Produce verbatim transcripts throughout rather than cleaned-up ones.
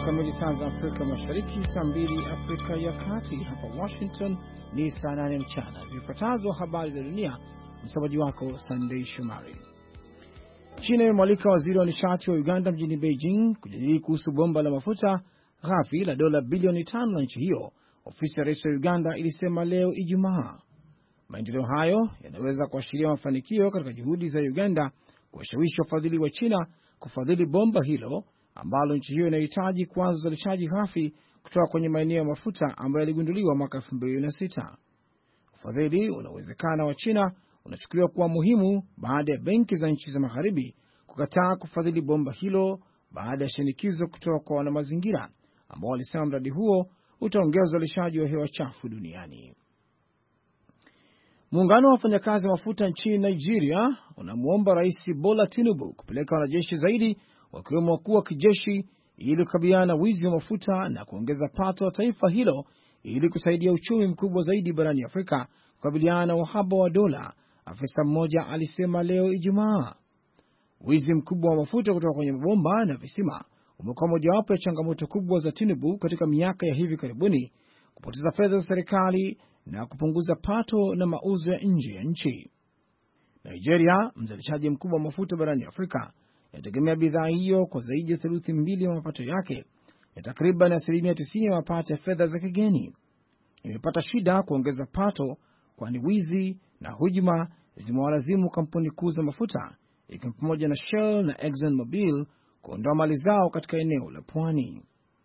kamili saa za Afrika Mashariki, saa mbili Afrika ya Kati. Hapa Washington ni saa nane mchana. Zifuatazo habari za dunia, msomaji wako Sunday Shomari. China imemwalika waziri wa nishati wa Uganda mjini Beijing kujadili kuhusu bomba la mafuta ghafi la dola bilioni tano na nchi hiyo, ofisi ya rais wa Uganda ilisema leo Ijumaa. Maendeleo hayo yanaweza kuashiria mafanikio katika juhudi za Uganda kuwashawishi wafadhili wa China kufadhili bomba hilo ambalo nchi hiyo inahitaji kuanza uzalishaji ghafi kutoka kwenye maeneo ya mafuta ambayo yaligunduliwa mwaka elfu mbili na sita. Ufadhili unawezekana wa China unachukuliwa kuwa muhimu baada ya benki za nchi za magharibi kukataa kufadhili bomba hilo baada ya shinikizo kutoka kwa wanamazingira ambao walisema mradi huo utaongeza uzalishaji wa hewa chafu duniani. Muungano wa wafanyakazi wa mafuta nchini Nigeria unamuomba Rais Bola Tinubu kupeleka wanajeshi zaidi, wakiwemo wakuu wa kijeshi, ili kukabiliana na wizi wa mafuta na kuongeza pato la taifa hilo ili kusaidia uchumi mkubwa zaidi barani Afrika kukabiliana na uhaba wa dola, afisa mmoja alisema leo Ijumaa. Wizi mkubwa wa mafuta kutoka kwenye mabomba na visima umekuwa mojawapo ya changamoto kubwa za Tinubu katika miaka ya hivi karibuni, kupoteza fedha za serikali na kupunguza pato na mauzo ya nje ya nchi. Nigeria, mzalishaji mkubwa wa mafuta barani Afrika, inategemea bidhaa hiyo kwa zaidi ya theluthi mbili ya mapato yake, na takriban asilimia tisini ya mapato ya fedha za kigeni. Imepata shida kuongeza pato, kwani wizi na hujuma zimewalazimu kampuni kuu za mafuta, ikiwa pamoja na Shell na Exxon Mobil, kuondoa mali zao katika eneo la pwani.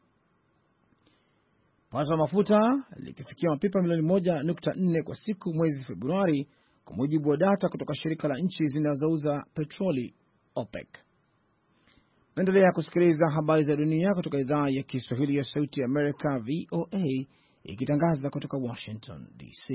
Pato la mafuta likifikia mapipa milioni moja nukta nne kwa siku mwezi Februari, kwa mujibu wa data kutoka shirika la nchi zinazouza petroli OPEC. Naendelea kusikiliza habari za dunia kutoka idhaa ya Kiswahili ya Sauti ya Amerika V O A, ikitangaza kutoka Washington D C.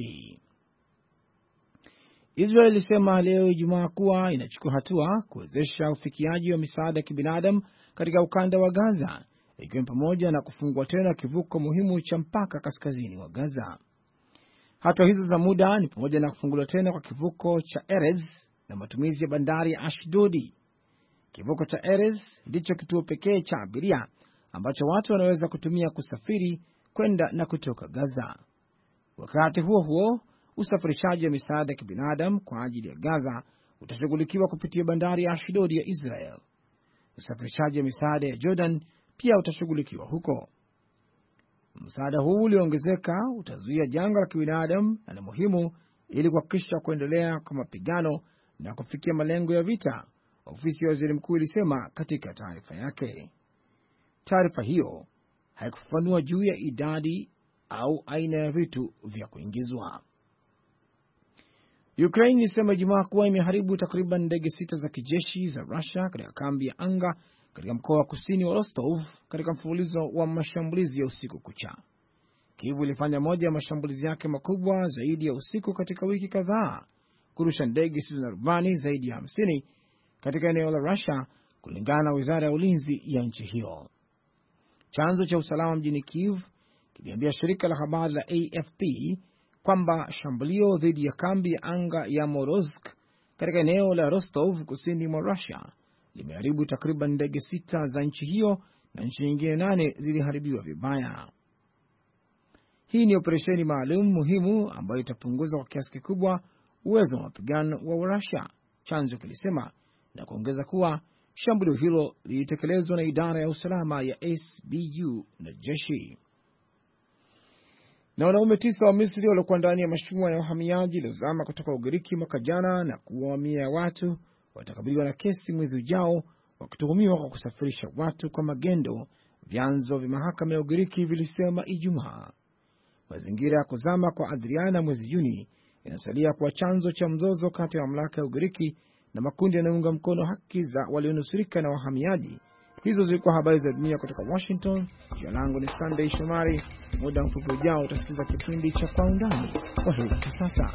Israel ilisema leo Ijumaa kuwa inachukua hatua kuwezesha ufikiaji wa misaada ya kibinadamu katika ukanda wa Gaza, ikiwa pamoja na kufungua tena kivuko muhimu cha mpaka kaskazini wa Gaza. Hatua hizo za muda ni pamoja na kufunguliwa tena kwa kivuko cha Erez na matumizi ya bandari ya Ashdodi. Kivuko cha Erez ndicho kituo pekee cha abiria ambacho watu wanaweza kutumia kusafiri kwenda na kutoka Gaza. Wakati huo huo, usafirishaji wa misaada ya kibinadamu kwa ajili ya Gaza utashughulikiwa kupitia bandari ya Ashdodi ya Israel. Usafirishaji wa misaada ya Jordan pia utashughulikiwa huko. Msaada huu ulioongezeka utazuia janga la kibinadamu na ni muhimu ili kuhakikisha kuendelea kwa mapigano na kufikia malengo ya vita, ofisi ya waziri mkuu ilisema katika taarifa yake. Taarifa hiyo haikufafanua juu ya idadi au aina ya vitu vya kuingizwa. Ukraine ilisema Ijumaa kuwa imeharibu takriban ndege sita za kijeshi za Russia katika kambi ya anga katika mkoa wa kusini wa Rostov katika mfululizo wa mashambulizi ya usiku kucha. Kyiv ilifanya moja ya mashambulizi yake makubwa zaidi ya usiku katika wiki kadhaa, kurusha ndege zisizo na rubani zaidi ya hamsini katika eneo la Russia, kulingana na wizara ya ulinzi ya nchi hiyo. Chanzo cha usalama mjini Kyiv kiliambia shirika la habari la A F P kwamba shambulio dhidi ya kambi ya anga ya Morozk katika eneo la Rostov kusini mwa Russia limeharibu takriban ndege sita za nchi hiyo na nchi nyingine nane ziliharibiwa vibaya. Hii ni operesheni maalum muhimu ambayo itapunguza kwa kiasi kikubwa uwezo wa mapigano wa Russia, chanzo kilisema, na kuongeza kuwa shambulio hilo lilitekelezwa na idara ya usalama ya S B U na jeshi. Na wanaume tisa wa Misri waliokuwa ndani ya mashua ya uhamiaji iliyozama kutoka Ugiriki mwaka jana na kuua mamia ya watu watakabiliwa na kesi mwezi ujao, wakituhumiwa kwa kusafirisha watu kwa magendo, vyanzo vya mahakama ya Ugiriki vilisema Ijumaa. Mazingira ya kuzama kwa Adriana mwezi Juni inasalia kuwa chanzo cha mzozo kati ya mamlaka ya Ugiriki na makundi yanayounga mkono haki za walionusurika na wahamiaji. Hizo zilikuwa habari za dunia kutoka Washington. Jina langu ni Sunday Shomari. Muda mfupi ujao utasikiza kipindi cha Kwa Undani. Kwa heri kwa sasa.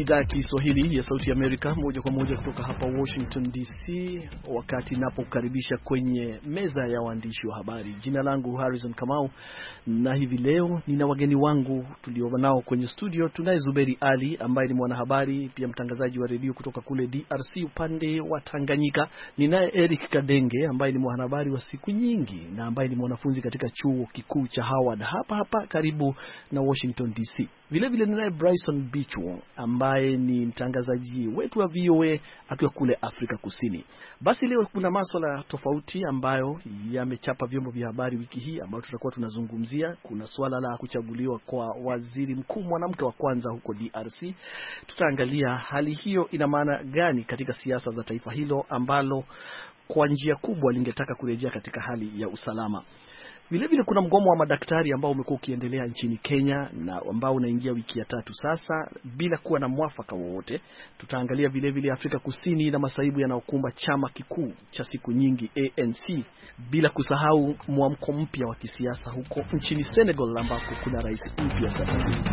idhaa ya Kiswahili ya Sauti ya Amerika, moja kwa moja kutoka hapa Washington D C, wakati napokukaribisha kwenye meza ya waandishi wa habari. Jina langu Harrison Kamau, na hivi leo nina wageni wangu tulio nao kwenye studio. Tunaye Zuberi Ali ambaye ni mwanahabari pia mtangazaji wa redio kutoka kule D R C upande wa Tanganyika. Ninaye Eric Kadenge ambaye ni mwanahabari wa siku nyingi na ambaye ni mwanafunzi katika chuo kikuu cha Howard hapa hapa karibu na Washington D C. Vile vile ninaye Bryson Bichwo ambaye ni mtangazaji wetu wa V O A akiwa kule Afrika Kusini. Basi leo kuna masuala tofauti ambayo yamechapa vyombo vya habari wiki hii ambayo tutakuwa tunazungumzia. Kuna swala la kuchaguliwa kwa waziri mkuu mwanamke wa kwanza huko D R C. Tutaangalia hali hiyo ina maana gani katika siasa za taifa hilo ambalo kwa njia kubwa lingetaka kurejea katika hali ya usalama. Vile vile kuna mgomo wa madaktari ambao umekuwa ukiendelea nchini Kenya na ambao unaingia wiki ya tatu sasa bila kuwa na mwafaka wowote. Tutaangalia vile vile Afrika Kusini na masaibu yanayokumba chama kikuu cha siku nyingi A N C, bila kusahau mwamko mpya wa kisiasa huko nchini Senegal ambako kuna rais mpya sasa hivi.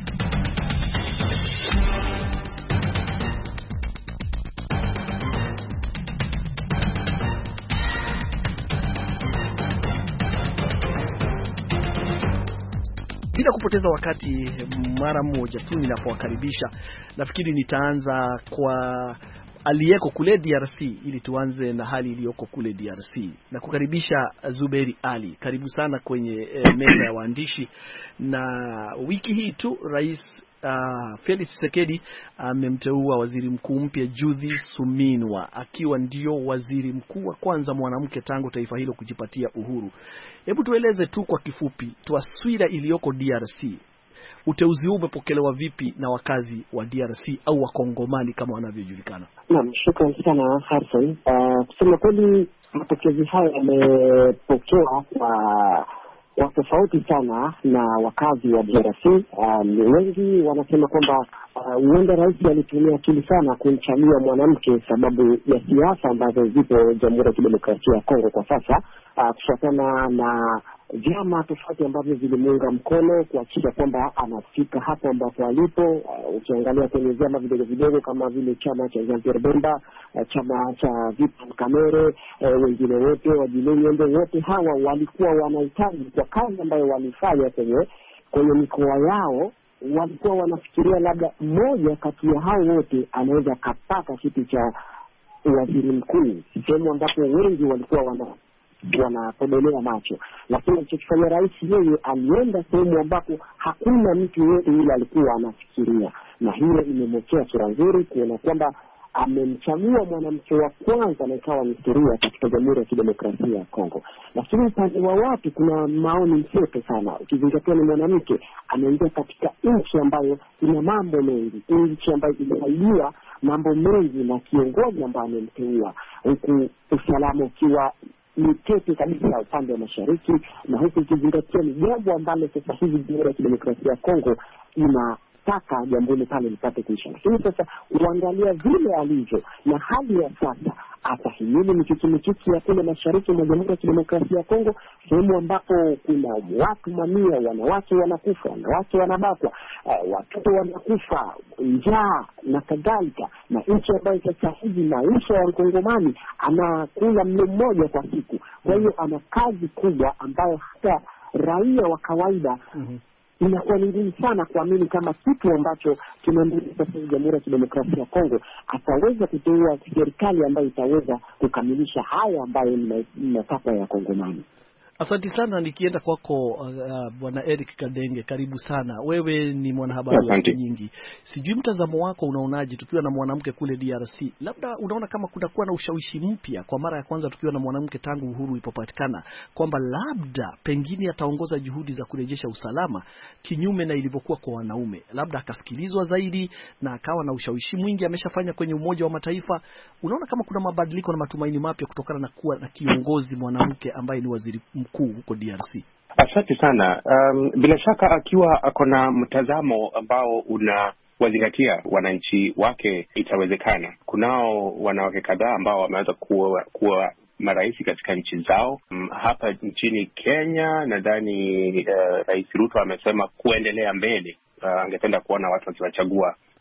Bila kupoteza wakati, mara moja tu ninapowakaribisha, nafikiri nitaanza kwa aliyeko kule D R C ili tuanze na hali iliyoko kule D R C. Na kukaribisha Zuberi Ali, karibu sana kwenye eh, meza ya waandishi. Na wiki hii tu Rais Uh, Felix Tshisekedi amemteua uh, waziri mkuu mpya Judith Suminwa akiwa ndio waziri mkuu wa kwanza mwanamke tangu taifa hilo kujipatia uhuru. Hebu tueleze tu kwa kifupi taswira iliyoko D R C. Uteuzi huu umepokelewa vipi na wakazi wa D R C au wakongomani kama wanavyojulikana? Naam, shukrani sana Harrison. Uh, kusema kweli mapokezi haya yamepokewa kwa wa tofauti sana na wakazi wa D R C. Um, wengi wanasema kwamba huenda uh, rais alitumia akili sana kumchagua mwanamke sababu ya siasa ambazo zipo Jamhuri ya Kidemokrasia ya Kongo kwa sasa, uh, kufuatana na vyama tofauti ambavyo vilimuunga mkono kuhakikisha kwamba anafika hapo ambapo alipo. Uh, ukiangalia kwenye vyama vidogo vidogo kama vile chama cha Jean Pierre Bemba, uh, chama cha Vital Kamerhe, uh, wengine wote wajileni wote hawa walikuwa wanahitaji kwa kazi ambayo walifanya kwenye kwenye mikoa yao, walikuwa wanafikiria labda mmoja kati ya hao wote anaweza kapata kiti cha waziri mkuu, sehemu ambapo wengi walikuwa wana wanapodolea macho. Lakini alichofanya rais yeye alienda sehemu ambapo hakuna mtu yote yule alikuwa anafikiria, na hiyo imemwekea sura nzuri kuona kwamba amemchagua mwanamke wa kwanza na ikawa historia katika Jamhuri ya Kidemokrasia ya Kongo. Lakini upande wa watu kuna maoni mseto sana, ukizingatia ni mwanamke anaingia katika nchi ambayo ina mambo mengi, nchi ambayo imesaidiwa mambo mengi na kiongozi ambaye amemteua, huku usalama ukiwa ni tete kabisa upande wa mashariki, na huku ukizingatia ni jambo ambalo sasa hivi Jamhuri ya Kidemokrasia ya Kongo ina taka jambo pale lipate kuisha. Lakini sasa uangalia vile alivyo na hali ya sasa, atahimili mikiki ya kule mashariki mwa Jamhuri ya Kidemokrasia ya Kongo, sehemu ambapo kuna watu mamia, wanawake wanakufa, wanawake wanabakwa, uh, watoto wanakufa, njaa na kadhalika, na nchi ambayo sasa hivi maisha ya Wakongomani anakula mlo mmoja kwa siku. Kwa hiyo ana kazi kubwa ambayo hata raia wa kawaida mm-hmm. inakuwa ni ngumu sana kuamini kama kitu ambacho kinaendelea sasa hivi Jamhuri ya Kidemokrasia ya Kongo ataweza kuteua serikali ambayo itaweza kukamilisha haya ambayo ni matakwa ya Kongomani. Asante sana. Nikienda kwako uh, Bwana Eric Kadenge, karibu sana. Wewe ni mwanahabari wa nyingi. Sijui mtazamo wako unaonaje tukiwa na mwanamke kule D R C? Labda unaona kama kutakuwa na ushawishi mpya kwa mara ya kwanza tukiwa na mwanamke tangu uhuru ulipopatikana, kwamba labda pengine ataongoza juhudi za kurejesha usalama kinyume na ilivyokuwa kwa wanaume. Labda akasikilizwa zaidi na akawa na ushawishi mwingi ameshafanya kwenye Umoja wa Mataifa. Unaona kama kuna mabadiliko na matumaini mapya kutokana na kuwa na kiongozi mwanamke ambaye ni waziri mkuu huko D R C? Asante sana. Um, bila shaka akiwa akona mtazamo ambao una wazingatia wananchi wake itawezekana. Kunao wanawake kadhaa ambao wameweza kuwa, kuwa marais katika nchi zao. Um, hapa nchini Kenya nadhani uh, Rais Ruto amesema kuendelea mbele. Uh, angependa kuona watu wakiwachagua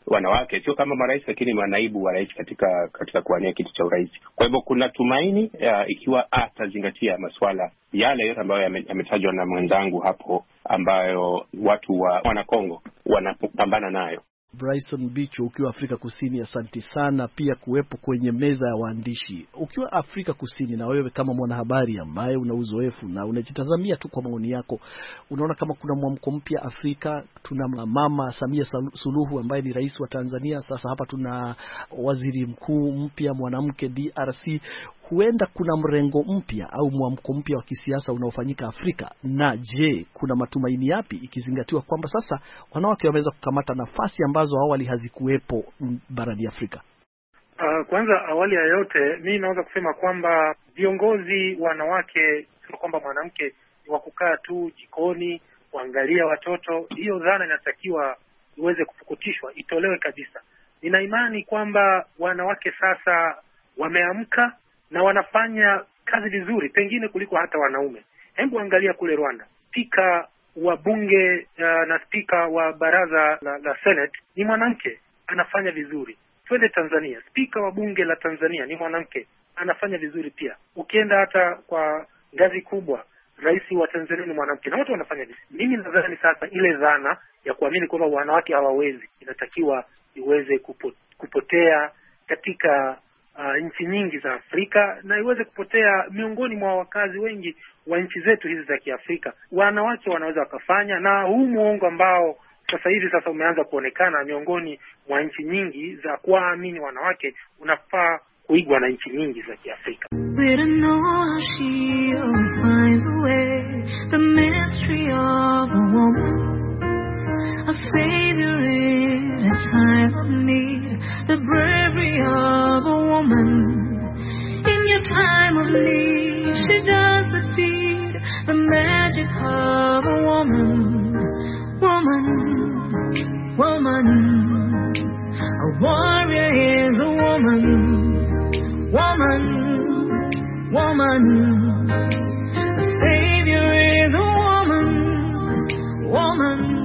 wanawake sio kama marais, lakini manaibu wa rais katika katika kuwania kiti cha urais. Kwa hivyo kuna tumaini uh, ikiwa atazingatia masuala yale yote ambayo yametajwa na mwenzangu hapo, ambayo watu wa wana Kongo wanapambana nayo. Bryson Bicho, ukiwa Afrika Kusini, asante sana pia kuwepo kwenye meza ya waandishi. Ukiwa Afrika Kusini, na wewe kama mwanahabari ambaye una uzoefu na unajitazamia tu kwa maoni yako, unaona kama kuna mwamko mpya Afrika? Tuna mama Samia Suluhu ambaye ni rais wa Tanzania, sasa hapa tuna waziri mkuu mpya mwanamke D R C. Huenda kuna mrengo mpya au mwamko mpya wa kisiasa unaofanyika Afrika. Na je, kuna matumaini yapi ikizingatiwa kwamba sasa wanawake wameweza kukamata nafasi ambazo awali hazikuwepo barani Afrika? Uh, kwanza awali ya yote mimi naweza kusema kwamba viongozi wanawake sio kwamba mwanamke ni wa kukaa tu jikoni kuangalia watoto. Hiyo dhana inatakiwa iweze kufukutishwa, itolewe kabisa. Nina imani kwamba wanawake sasa wameamka na wanafanya kazi vizuri, pengine kuliko hata wanaume. Hebu angalia kule Rwanda, spika wa bunge uh, na spika wa baraza la, la Senate ni mwanamke, anafanya vizuri. Twende Tanzania, spika wa bunge la Tanzania ni mwanamke, anafanya vizuri pia. Ukienda hata kwa ngazi kubwa, rais wa Tanzania ni mwanamke na watu wanafanya vizuri. Mimi nadhani sasa ile dhana ya kuamini kwamba wanawake hawawezi inatakiwa iweze kupo, kupotea katika Uh, nchi nyingi za Afrika na iweze kupotea miongoni mwa wakazi wengi wa nchi zetu hizi za Kiafrika. Wanawake wanaweza wakafanya, na huu muongo ambao sasa hivi sasa umeanza kuonekana miongoni mwa nchi nyingi za kuamini wanawake unafaa kuigwa na nchi nyingi za Kiafrika. A savior in a time of need, the bravery of a woman. In your time of need, she does the deed, the magic of a woman. Woman, woman, a warrior is a woman. Woman, woman, a savior is a woman. Woman.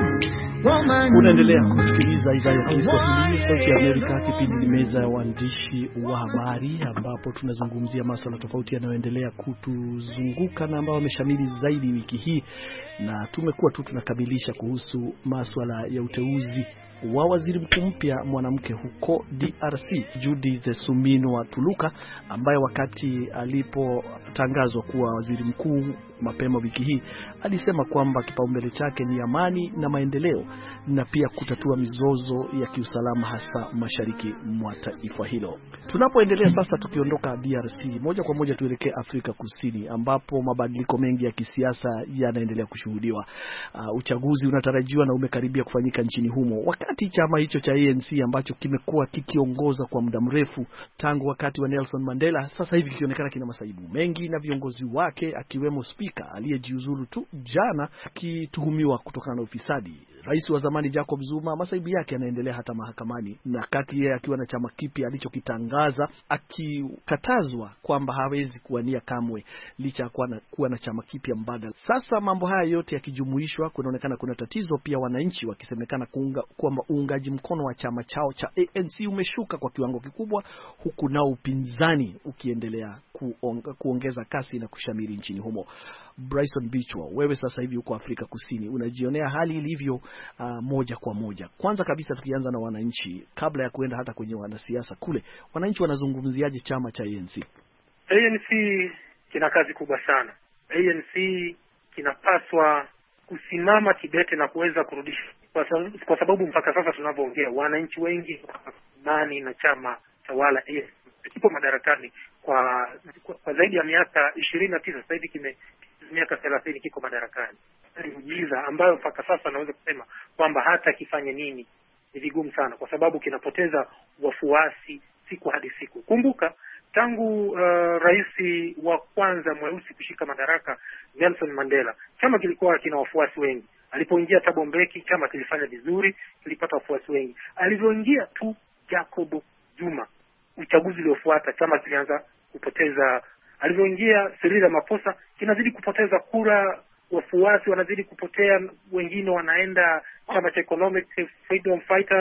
Unaendelea kusikiliza idhaa ya Kiswahili Sauti ya Amerika, kipindi ni meza ya waandishi wa habari, ambapo tunazungumzia masuala tofauti yanayoendelea kutuzunguka na ambao wameshamiri zaidi wiki hii, na tumekuwa tu tunakabilisha kuhusu masuala ya uteuzi wa waziri mkuu mpya mwanamke huko D R C, Judith Suminwa Tuluka, ambaye wakati alipotangazwa kuwa waziri mkuu mapema wiki hii alisema kwamba kipaumbele chake ni amani na maendeleo na pia kutatua mizozo ya kiusalama hasa mashariki mwa taifa hilo. Tunapoendelea sasa, tukiondoka D R C moja kwa moja tuelekee Afrika Kusini, ambapo mabadiliko mengi ya kisiasa yanaendelea kushuhudiwa. Uh, uchaguzi unatarajiwa na umekaribia kufanyika nchini humo, wakati chama hicho cha A N C ambacho kimekuwa kikiongoza kwa muda mrefu tangu wakati wa Nelson Mandela sasa hivi kionekana kina masaibu mengi, na viongozi wake akiwemo spika aliyejiuzulu tu jana akituhumiwa kutokana na ufisadi. Rais wa zamani Jacob Zuma, masaibu yake yanaendelea hata mahakamani, na kati yeye akiwa na chama kipi alichokitangaza akikatazwa kwamba hawezi kuwania kamwe licha ya kuwa na, kuwa na chama kipya mbadala. Sasa mambo haya yote yakijumuishwa, kunaonekana kuna tatizo pia, wananchi wakisemekana kuunga kwamba uungaji mkono wa chama chao cha A N C umeshuka kwa kiwango kikubwa, huku nao upinzani ukiendelea kuonga, kuongeza kasi na kushamiri nchini humo. Bryson Bichwa, wewe sasa hivi uko Afrika Kusini, unajionea hali ilivyo uh, moja kwa moja. Kwanza kabisa tukianza na wananchi, kabla ya kuenda hata kwenye wanasiasa kule, wananchi wanazungumziaje chama cha A N C? A N C kina kazi kubwa sana. A N C kinapaswa kusimama kidete na kuweza kurudisha, kwa sababu, kwa sababu mpaka sasa tunavyoongea wananchi wengi nani na chama tawala A N C kipo madarakani kwa, kwa, kwa zaidi ya miaka ishirini na tisa, sasa hivi kime miaka thelathini kiko madarakani. Ni muujiza ambayo mpaka sasa naweza kusema kwamba hata kifanye nini ni vigumu sana, kwa sababu kinapoteza wafuasi siku hadi siku. Kumbuka tangu uh, rais wa kwanza mweusi kushika madaraka Nelson Mandela, chama kilikuwa kina wafuasi wengi. Alipoingia Thabo Mbeki, chama kilifanya vizuri, kilipata wafuasi wengi. Alivyoingia tu Jacob Zuma, uchaguzi uliofuata chama kilianza kupoteza. Alivyoingia Cyril Ramaphosa, kinazidi kupoteza kura, wafuasi wanazidi kupotea, wengine wanaenda chama cha Economic Freedom Fighters,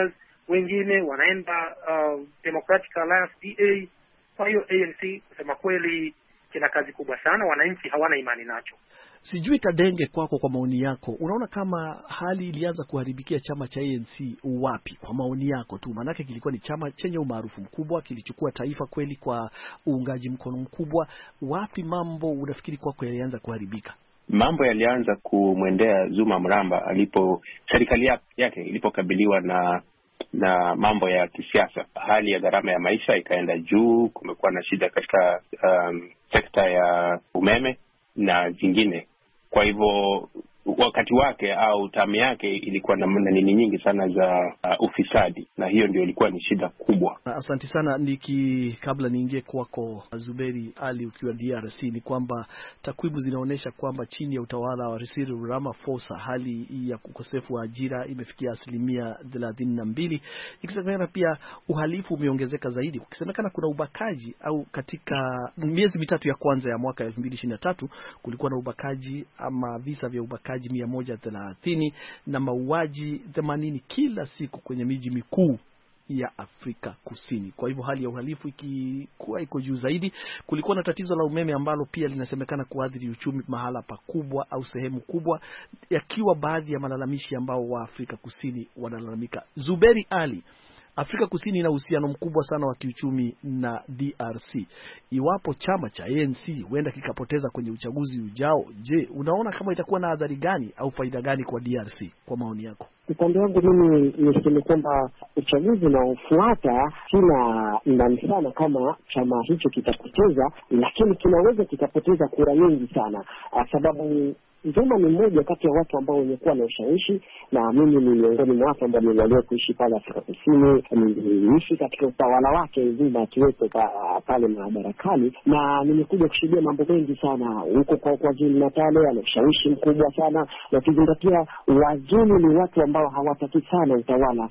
wengine wanaenda uh, Democratic Alliance D A. Kwa hiyo A N C kusema kweli kina kazi kubwa sana, wananchi hawana imani nacho. Sijui Kadenge, kwako, kwa maoni yako, unaona kama hali ilianza kuharibikia chama cha A N C wapi, kwa maoni yako tu? Maanake kilikuwa ni chama chenye umaarufu mkubwa, kilichukua taifa kweli kwa uungaji mkono mkubwa. Wapi mambo unafikiri kwako yalianza kuharibika? Mambo yalianza kumwendea Zuma Mramba alipo serikali yake ilipokabiliwa na na mambo ya kisiasa. Hali ya gharama ya maisha ikaenda juu, kumekuwa na shida katika um, sekta ya umeme na zingine. Kwa hivyo wakati wake au tamu yake ilikuwa na nini nyingi sana za uh, ufisadi, na hiyo ndio ilikuwa ni shida kubwa. Asante sana. Niki kabla niingie kwako Zuberi Ali ukiwa D R C, ni kwamba takwimu zinaonyesha kwamba chini ya utawala wa Cyril Ramaphosa hali ya ukosefu wa ajira imefikia asilimia thelathini na mbili, ikisemekana pia uhalifu umeongezeka zaidi, ukisemekana kuna ubakaji au katika miezi mitatu ya kwanza ya mwaka elfu mbili ishirini na tatu kulikuwa na ubakaji ama visa vya ubakaji mia moja thelathini na mauaji themanini kila siku kwenye miji mikuu ya Afrika Kusini. Kwa hivyo hali ya uhalifu ikikuwa iko juu zaidi. Kulikuwa na tatizo la umeme ambalo pia linasemekana kuathiri uchumi mahala pakubwa au sehemu kubwa, yakiwa baadhi ya malalamishi ambao wa Afrika Kusini wanalalamika. Zuberi Ali, Afrika Kusini ina uhusiano mkubwa sana wa kiuchumi na D R C. Iwapo chama cha A N C huenda kikapoteza kwenye uchaguzi ujao, je, unaona kama itakuwa na adhari gani au faida gani kwa D R C, kwa maoni yako? Upande wangu mimi niseme kwamba uchaguzi unaofuata sina imani sana kama chama hicho kitapoteza, lakini kinaweza kikapoteza kura nyingi sana, sababu Zuma ni mmoja kati ya watu ambao wamekuwa na ushawishi, na mimi ni miongoni mwa watu ambao niliwahi kuishi pale Afrika Kusini. Niliishi katika utawala wake Zuma akiwepo pale madarakani, na nimekuja kushuhudia mambo mengi sana huko kwa KwaZulu Natal. Ana ushawishi mkubwa sana, na kizingatia Wazulu ni watu ambao hawataki sana utawala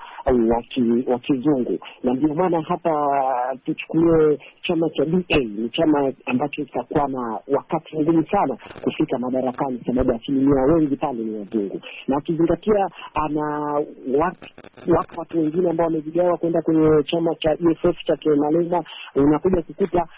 wa kizungu, na ndio maana hapa tuchukulie chama cha D A ni chama ambacho kitakuwa na wakati mgumu sana kufika madarakani, sababu asilimia wengi pale ni wazungu, na kizingatia ana watu, watu, watu wengine ambao wamejigawa kwenda kwenye chama cha E F F cha Malema. Unakuja kukuta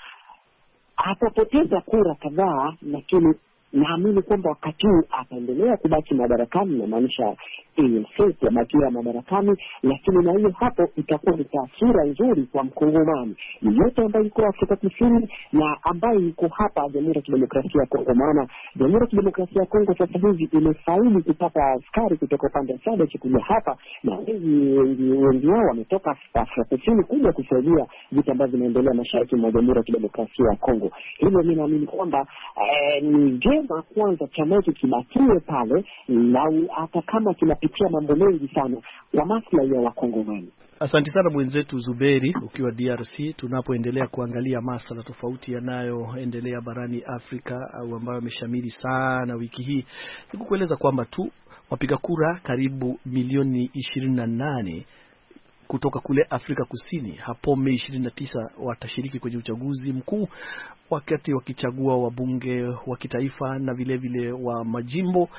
atapoteza kura kadhaa, lakini naamini kwamba wakati huu ataendelea kubaki madarakani, na maanisha A N C kubakia madarakani, lakini na hiyo hapo itakuwa ni taswira nzuri kwa mkongomani yote ambaye yuko Afrika Kusini na ambaye yuko hapa Jamhuri ya Kidemokrasia ya Kongo. Maana Jamhuri ya Kidemokrasia ya Kongo sasa hivi imefaili kupata askari kutoka upande wa Sadek kuja hapa, na wengi wengi wao wametoka Afrika Kusini kuja kusaidia vitu ambavyo vinaendelea mashariki mwa Jamhuri ya Kidemokrasia ya Kongo. Hilo mimi naamini kwamba eh, ni jema kwanza chama hiki kibakie pale, na hata kama kinapitia mambo mengi sana kwa maslahi ya Wakongomani. Asante sana mwenzetu Zuberi ukiwa D R C. Tunapoendelea kuangalia masuala tofauti yanayoendelea barani Afrika au ambayo yameshamiri sana wiki hii, nikukueleza kwamba tu wapiga kura karibu milioni ishirini na nane kutoka kule Afrika Kusini hapo Mei ishirini na tisa watashiriki kwenye uchaguzi mkuu, wakati wakichagua wabunge wa kitaifa na vile vile wa majimbo.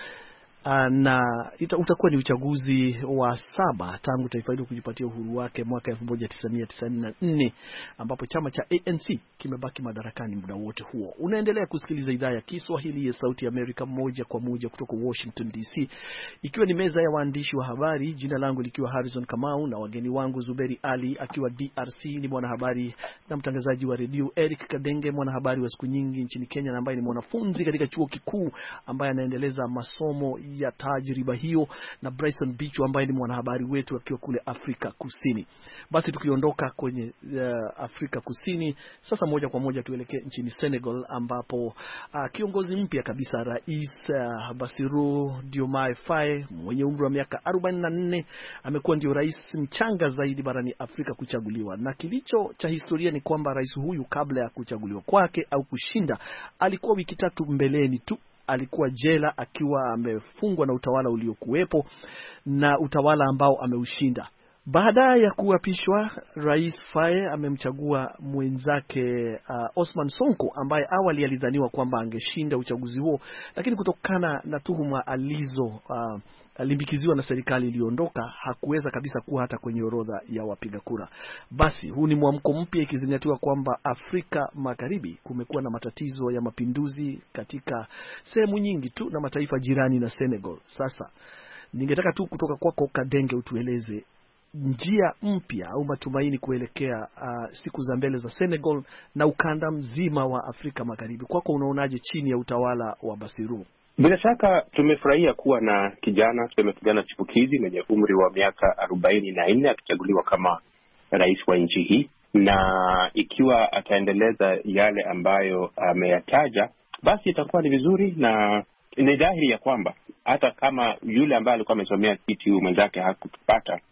Na ita, utakuwa ni uchaguzi wa saba tangu taifa hilo kujipatia uhuru wake mwaka elfu moja tisa tisini na nne, ambapo chama cha A N C kimebaki madarakani muda wote huo. Unaendelea kusikiliza idhaa ya Kiswahili ya Sauti ya Amerika moja kwa moja kutoka Washington D C, ikiwa ni meza ya waandishi wa habari, jina langu likiwa Harrison Kamau, na wageni wangu Zuberi Ali akiwa D R C ni mwanahabari na mtangazaji wa redio, Eric Kadenge mwanahabari wa siku nyingi nchini Kenya na ambaye ni mwanafunzi katika chuo kikuu ambaye anaendeleza masomo ya tajriba hiyo, na Bryson Bichu ambaye ni mwanahabari wetu akiwa kule Afrika Kusini. Basi tukiondoka kwenye uh, Afrika Kusini, sasa moja kwa moja tuelekee nchini Senegal, ambapo uh, kiongozi mpya kabisa, Rais uh, Bassirou Diomaye Faye mwenye umri wa miaka arobaini na nne amekuwa ndio rais mchanga zaidi barani Afrika kuchaguliwa. Na kilicho cha historia ni kwamba rais huyu kabla ya kuchaguliwa kwake au kushinda, alikuwa wiki tatu mbeleni tu alikuwa jela akiwa amefungwa na utawala uliokuwepo na utawala ambao ameushinda. Baada ya kuapishwa, Rais Faye amemchagua mwenzake uh, Osman Sonko ambaye awali alidhaniwa kwamba angeshinda uchaguzi huo, lakini kutokana na tuhuma alizo uh, limbikiziwa na serikali iliyoondoka hakuweza kabisa kuwa hata kwenye orodha ya wapiga kura. Basi huu ni mwamko mpya ikizingatiwa kwamba Afrika Magharibi kumekuwa na matatizo ya mapinduzi katika sehemu nyingi tu na mataifa jirani na Senegal. Sasa ningetaka tu kutoka kwako Kadenge utueleze njia mpya au matumaini kuelekea uh, siku za mbele za Senegal na ukanda mzima wa Afrika Magharibi. Kwako unaonaje chini ya utawala wa Bassirou? Bila shaka tumefurahia kuwa na kijana tuseme kijana chipukizi mwenye umri wa miaka arobaini na nne akichaguliwa kama rais wa nchi hii, na ikiwa ataendeleza yale ambayo ameyataja, basi itakuwa ni vizuri, na ni dhahiri ya kwamba hata kama yule ambaye alikuwa amesomea kiti mwenzake hakupata,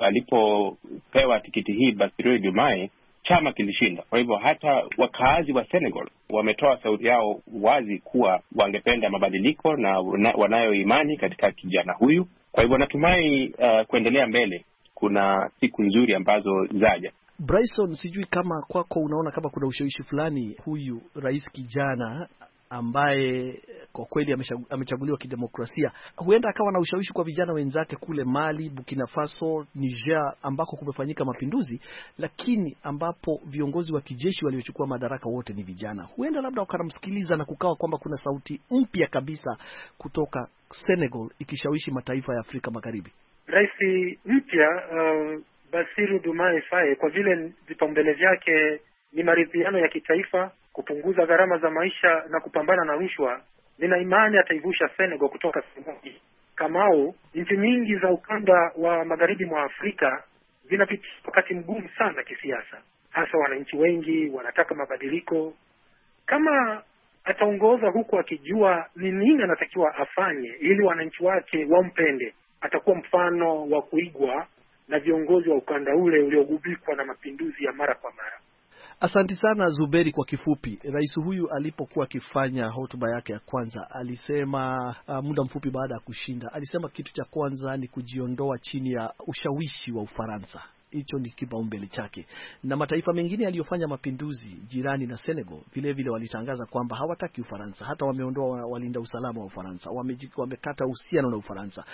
alipopewa tikiti hii Bassirou Diomaye, chama kilishinda. Kwa hivyo hata wakaazi wa Senegal wametoa sauti yao wazi kuwa wangependa mabadiliko na wanayo imani katika kijana huyu. Kwa hivyo natumai uh, kuendelea mbele kuna siku nzuri ambazo zaja. Bryson, sijui kama kwako unaona kama kuna ushawishi fulani huyu rais kijana ambaye kwa kweli amechaguliwa kidemokrasia, huenda akawa na ushawishi kwa vijana wenzake kule Mali, Burkina Faso, Niger ambako kumefanyika mapinduzi, lakini ambapo viongozi wa kijeshi waliochukua madaraka wote ni vijana. Huenda labda wakamsikiliza na kukawa kwamba kuna sauti mpya kabisa kutoka Senegal ikishawishi mataifa ya Afrika Magharibi. Rais mpya uh, Bassirou Diomaye Faye, kwa vile vipaumbele vyake ni maridhiano ya kitaifa, kupunguza gharama za maisha na kupambana na rushwa, nina imani ataivusha Senegal kutoka sehemu. Kamao, nchi nyingi za ukanda wa magharibi mwa Afrika zinapitia wakati mgumu sana kisiasa, hasa wananchi wengi wanataka mabadiliko. Kama ataongoza huku akijua ni nini anatakiwa afanye ili wananchi wake wampende, atakuwa mfano wa kuigwa na viongozi wa ukanda ule uliogubikwa na mapinduzi ya mara kwa mara. Asante sana Zuberi. Kwa kifupi, rais huyu alipokuwa akifanya hotuba yake ya kwanza alisema uh, muda mfupi baada ya kushinda, alisema kitu cha kwanza ni kujiondoa chini ya ushawishi wa Ufaransa. Hicho ni kipaumbele chake, na mataifa mengine yaliyofanya mapinduzi jirani na Senegal vile vile walitangaza kwamba hawataki Ufaransa, hata wameondoa walinda usalama wa Ufaransa, wamekata uhusiano na Ufaransa.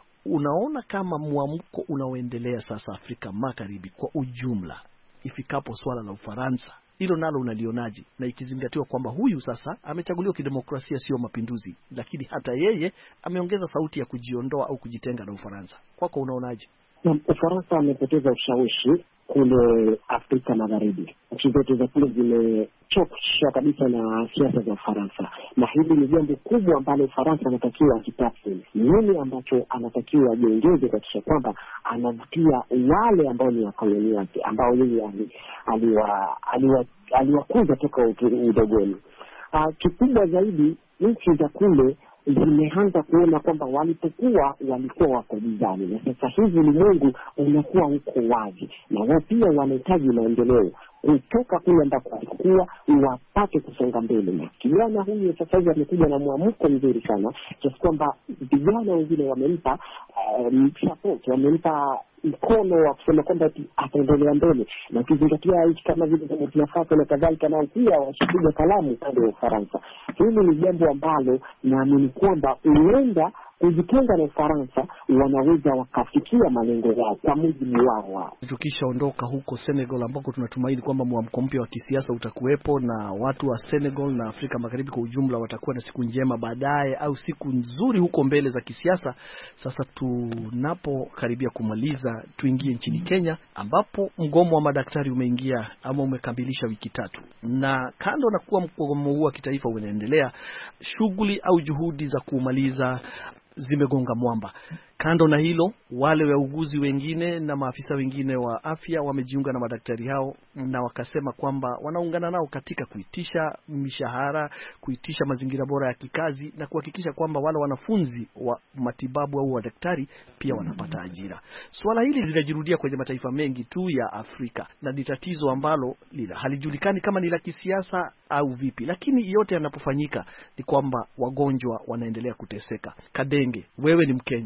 Unaona kama muamko unaoendelea sasa Afrika Magharibi kwa ujumla ifikapo swala la Ufaransa, hilo nalo unalionaje, na ikizingatiwa kwamba huyu sasa amechaguliwa kidemokrasia, sio mapinduzi, lakini hata yeye ameongeza sauti ya kujiondoa au kujitenga na Ufaransa? Kwako unaonaje? Na Ufaransa amepoteza ushawishi kule Afrika Magharibi. Nchi zote za kule zimechoshwa kabisa na siasa za Ufaransa, na hili ni jambo kubwa ambalo Ufaransa anatakiwa akitathmini. Nini ambacho anatakiwa ajiongeze kuhakikisha kwamba anavutia wale ambao ni wakoloni wake, ambao yeye aliwa aliwakuza toka udogoni. Uh, kikubwa zaidi, nchi za kule zimeanza kuona kwamba walipokuwa walikuwa wako gizani, na sasa hivi ulimwengu unakuwa uko wazi, na wao pia wanahitaji maendeleo kutoka kule ambako walikuwa wapate kusonga mbele. Na kijana huyu sasa hivi amekuja na muamko mzuri sana, kiasi kwamba vijana wengine wamempa um, support, wamempa mkono wa kusema kwamba ataendelea mbele, na ukizingatia hichi kama vile kama tunafaka na kadhalika, nao pia washikilia kalamu pande ya Ufaransa. Hili ni jambo ambalo naamini kwamba uenda kujitenga na Ufaransa wanaweza wakafikia malengo yao kwa mujibu wao wao. Tukishaondoka huko Senegal ambako tunatumaini kwamba mwamko mpya wa kisiasa utakuwepo na watu wa Senegal na Afrika Magharibi kwa ujumla watakuwa na siku njema baadaye au siku nzuri huko mbele za kisiasa. Sasa tunapokaribia kumaliza, tuingie nchini Kenya ambapo mgomo wa madaktari umeingia ama umekamilisha wiki tatu, na kando na kuwa mgomo huu wa kitaifa unaendelea, shughuli au juhudi za kumaliza zimegonga mwamba. Kando na hilo, wale wauguzi wengine na maafisa wengine wa afya wamejiunga na madaktari hao na wakasema kwamba wanaungana nao katika kuitisha mishahara, kuitisha mazingira bora ya kikazi na kuhakikisha kwamba wale wanafunzi wa matibabu au wa daktari pia wanapata ajira. Swala hili linajirudia kwenye mataifa mengi tu ya Afrika na ni tatizo ambalo lila halijulikani kama ni la kisiasa au vipi, lakini yote yanapofanyika ni kwamba wagonjwa wanaendelea kuteseka. Kadenge, wewe ni Mkenya,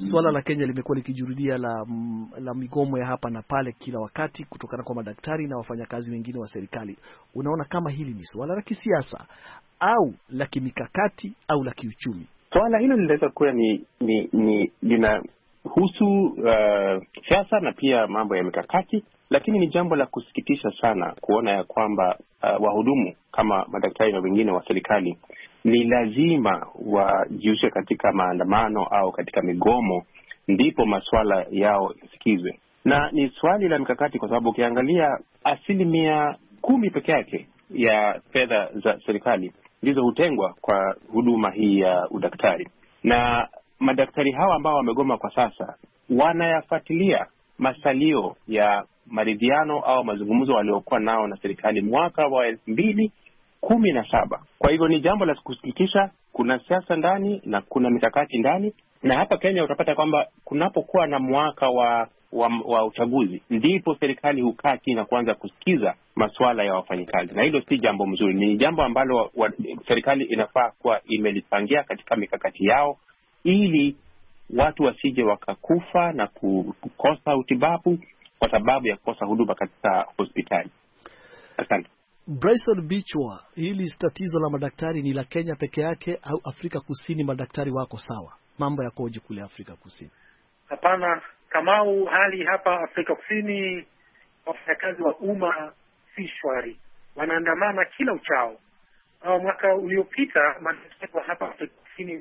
swala la Kenya limekuwa likijurudia la, la migomo ya hapa na pale kila wakati kutokana kwa madaktari na wafanyakazi wengine wa serikali. Unaona kama hili ni swala la kisiasa au la kimikakati au la kiuchumi? Swala hilo linaweza kuwa ni ni ni linahusu uh, siasa na pia mambo ya mikakati, lakini ni jambo la kusikitisha sana kuona ya kwamba uh, wahudumu kama madaktari na wengine wa serikali ni lazima wajihusishe katika maandamano au katika migomo ndipo masuala yao yasikizwe. Na ni swali la mikakati kwa sababu ukiangalia asilimia kumi peke yake ya fedha za serikali ndizo hutengwa kwa huduma hii ya udaktari. Na madaktari hawa ambao wamegoma kwa sasa wanayafuatilia masalio ya maridhiano au mazungumzo waliokuwa nao na serikali mwaka wa elfu mbili kumi na saba. Kwa hivyo ni jambo la kusikitisha. Kuna siasa ndani na kuna mikakati ndani, na hapa Kenya utapata kwamba kunapokuwa na mwaka wa wa, wa uchaguzi ndipo serikali hukaa chini na kuanza kusikiza masuala ya wafanyikazi, na hilo si jambo mzuri. Ni jambo ambalo wa, serikali inafaa kuwa imelipangia katika mikakati yao ili watu wasije wakakufa na kukosa utibabu kwa sababu ya kukosa huduma katika hospitali. Asante. Bryson Bichwa, hili tatizo la madaktari ni la Kenya peke yake au Afrika Kusini madaktari wako sawa? Mambo yakoje kule Afrika Kusini? Hapana, Kamau, hali hapa Afrika Kusini wafanyakazi wa umma si shwari. Wanaandamana kila uchao. Uh, mwaka uliopita madaktari wa hapa Afrika Kusini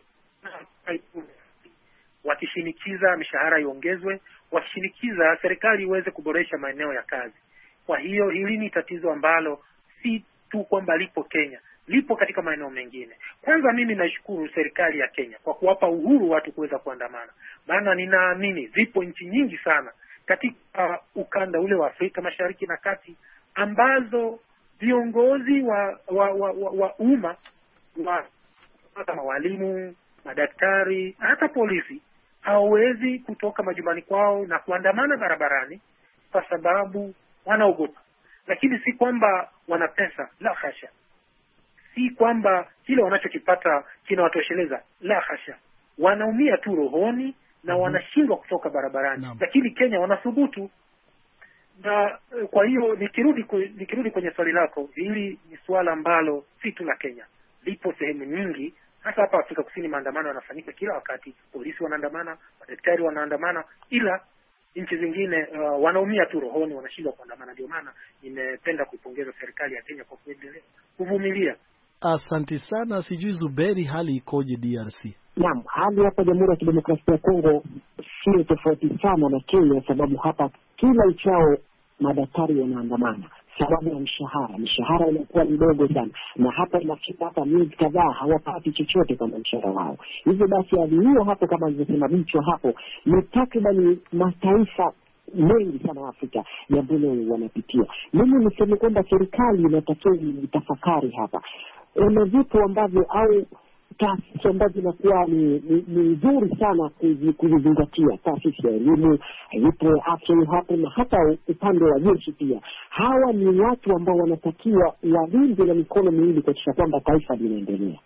wakishinikiza mishahara iongezwe, wakishinikiza serikali iweze kuboresha maeneo ya kazi. Kwa hiyo hili ni tatizo ambalo si tu kwamba lipo Kenya, lipo katika maeneo mengine. Kwanza mimi naishukuru serikali ya Kenya kwa kuwapa uhuru watu kuweza kuandamana. Maana ninaamini zipo nchi nyingi sana katika ukanda ule wa Afrika Mashariki na Kati ambazo viongozi wa wa wa, wa, wa umma wa kama walimu, madaktari, hata polisi hawawezi kutoka majumbani kwao na kuandamana barabarani kwa sababu wanaogopa. Lakini si kwamba wana pesa, la hasha. Si kwamba kile wanachokipata kinawatosheleza, la hasha. Wanaumia tu rohoni na wanashindwa kutoka barabarani. No. Lakini Kenya wanathubutu. Na kwa hiyo nikirudi nikirudi kwenye swali lako, hili ni swala ambalo si tu la Kenya. Lipo sehemu nyingi, hata hapa Afrika Kusini maandamano yanafanyika kila wakati. Polisi wanaandamana, madaktari wanaandamana, ila nchi zingine uh, wanaumia tu rohoni, wanashindwa kuandamana. Ndio maana nimependa kuipongeza serikali ya Kenya kwa kuendelea kuvumilia. Asante sana. Sijui Zuberi, hali ikoje D R C? Naam, hali hapa Jamhuri ya Kidemokrasia ya Kongo sio tofauti sana na Kenya, sababu hapa kila uchao madaktari wanaandamana sababu ya mshahara. Mshahara unakuwa mdogo sana, na hapa inafika hapa miezi kadhaa hawapati chochote kama mshahara wao. Hivyo basi hali hiyo hapo, kama alivyosema Bichwa hapo, ni takriban mataifa mengi sana Afrika ya mbele wanapitia. Mimi niseme kwamba serikali inatakiwa itafakari hapa. Kuna vitu ambavyo au taasisi ambazo zinakuwa ni nzuri sana kuzizingatia. Taasisi ya elimu, ipo afya hapo, na hata upande wa jeshi pia. Hawa ni watu ambao wanatakiwa walinde na mikono miwili kuhakikisha kwamba taifa linaendelea.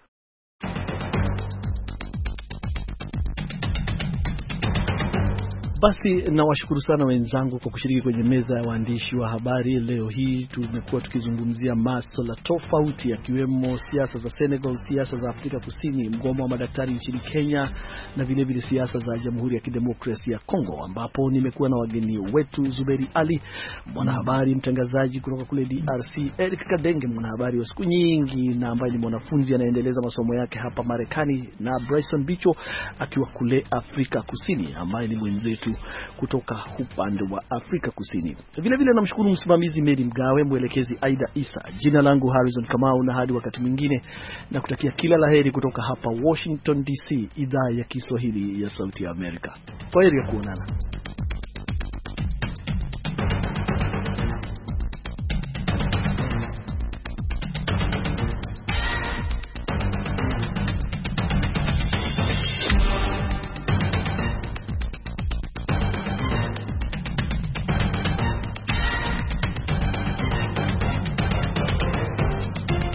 Basi nawashukuru sana wenzangu kwa kushiriki kwenye meza ya waandishi wa habari. Leo hii tumekuwa tukizungumzia masuala tofauti yakiwemo siasa za Senegal, siasa za Afrika Kusini, mgomo wa madaktari nchini Kenya na vile vile siasa za Jamhuri ya Kidemokrasia ya Kongo, ambapo nimekuwa na wageni wetu Zuberi Ali, mwanahabari mtangazaji kutoka kule D R C, Eric Kadenge, mwanahabari wa siku nyingi na ambaye ni mwanafunzi anaendeleza masomo yake hapa Marekani, na Bryson Bicho akiwa kule Afrika Kusini ambaye ni mwenzetu kutoka upande wa Afrika Kusini. Vile vile namshukuru msimamizi Mary Mgawe, mwelekezi Aida Isa. Jina langu Harrison Kamau, na hadi wakati mwingine na kutakia kila laheri kutoka hapa Washington D C, idhaa ya Kiswahili ya Sauti ya Amerika. Kwaheri ya kuonana.